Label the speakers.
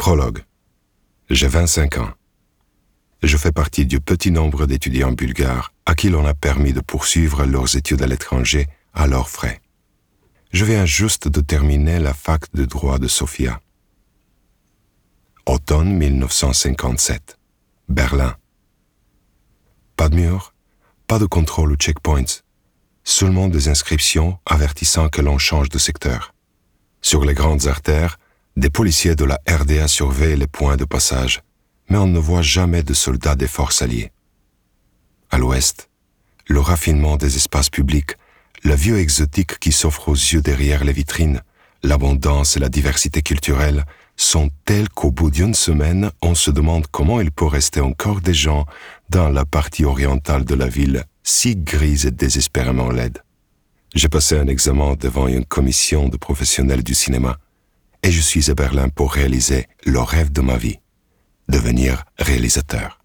Speaker 1: Prologue. J'ai 25 ans. Je fais partie du petit nombre d'étudiants bulgares à qui l'on a permis de poursuivre leurs études à l'étranger à leurs frais. Je viens juste de terminer la fac de droit de Sofia. Automne 1957. Berlin. Pas de mur, pas de contrôle ou checkpoints, seulement des inscriptions avertissant que l'on change de secteur. Sur les grandes artères, des policiers de la RDA surveillent les points de passage, mais on ne voit jamais de soldats des forces alliées. À l'ouest, le raffinement des espaces publics, le vieux exotique qui s'offre aux yeux derrière les vitrines, l'abondance et la diversité culturelle sont tels qu'au bout d'une semaine, on se demande comment il peut rester encore des gens dans la partie orientale de la ville, si grise et désespérément laide. J'ai passé un examen devant une commission de professionnels du cinéma et je suis à Berlin pour réaliser le rêve de ma vie, devenir réalisateur.